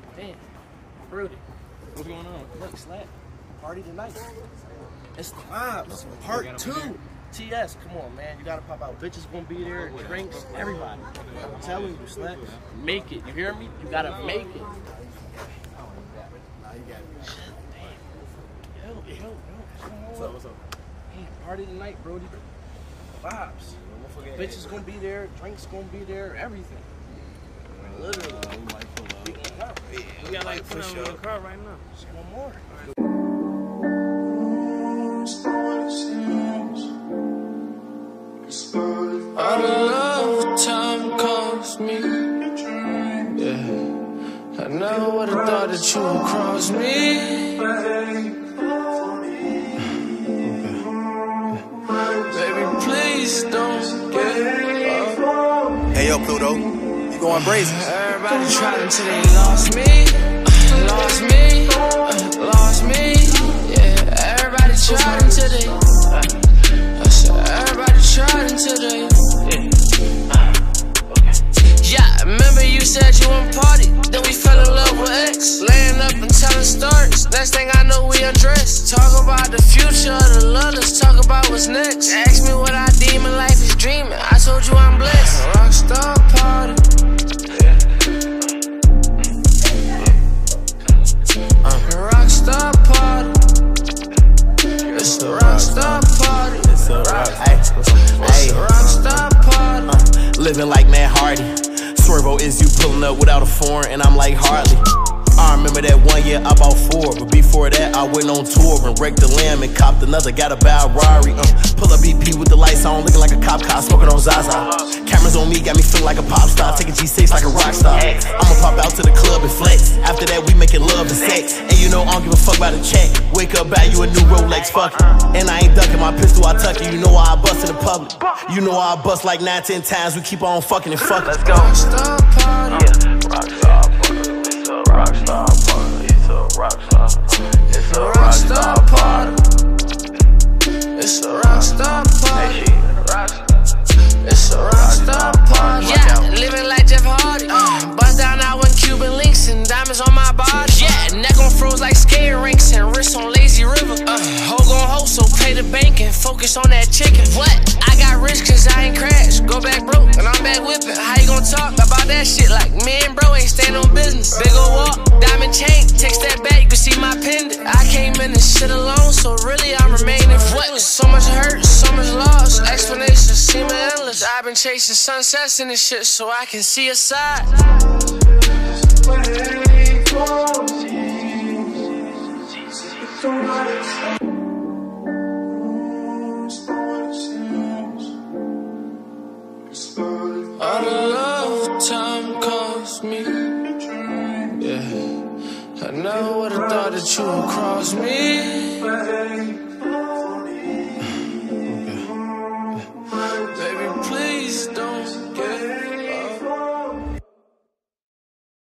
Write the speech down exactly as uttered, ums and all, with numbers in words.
Damn. Rudy. What's going on? Look, Slap. Party tonight. It's the vibes. Part two. T S, come on, man. You gotta pop out. Bitches gonna be there, drinks, everybody. I'm telling you, Slap. Make it. You hear me? You gotta make it. Yo, yo, yo. What's up, what's up? Hey, party tonight, Brody. Vibes. Bitches gonna be there, drinks gonna be there, everything. Literally. Uh, we might pull up. We, yeah, we got like push on the car right now. Just one more. All the love time cost me. Yeah, I never would've thought that you would cross me. Baby, please don't get up. Hey yo, Pluto, you going brazen? Everybody tried until they lost me, uh, lost me, uh, lost me. Yeah, everybody tried until they. Uh, I said everybody tried until they. Yeah. Uh, okay. Yeah, remember you said you want party, then we fell in love with X. Laying up and telling stories. Next thing I know, we undressed. Talk about the future, the love. Let's talk about what's next. Ask me what I deem in life is dreaming. I told you I'm blessed. Rockstar party. Rockstar party. It's a rockstar party. It's a rock. Hey, It's a rockstar party. uh, living like Matt Hardy. Swervo is you pulling up without a foreign, and I'm like Harley. I remember that one year I bought four, but before that I went on tour and wrecked the lamb and copped another. Got a bad Rari. Uh, pull up B P with the lights on, looking like a cop car, smoking on Zaza. Cameras on me, got me feeling like a pop star, taking G six like a rock star. I'ma pop out to the club and flex. After that we making love and sex. And you know I don't give a fuck about a check. Wake up, buy you a new Rolex, fuck it. And I ain't ducking my pistol, I tuck it. You know why I bust in the public. You know why I bust like nine, ten times. We keep on fucking and fucking. Let's go. Rockstar party. Yeah, rockstar party. It's a rockstar party. It's a rockstar. It's a rockstar party. It's a rockstar party. Hey, she rockstar. It's a rockstar party. Yeah, living like Jeff Hardy. Uh, bust down out with Cuban links and diamonds on my body. Yeah, neck on froze like skating rinks and wrists on lazy river. Uh, hoe gon' hoe, so pay the bank and focus on that chicken. What? I got rich cause I ain't crashed. Go back broke and I'm back whipping. How you gon' talk about that shit like me and bro ain't stand on business? Big ol' walk, diamond chain, take that back, you can see my pendant. I came in this shit alone, so really I'm remaining what? So much hurt, so much loss, explanations seem endless. I've been chasing sunsets and this shit so I can see a side. All the love time cost me. Yeah, I never would've thought that you would cross me.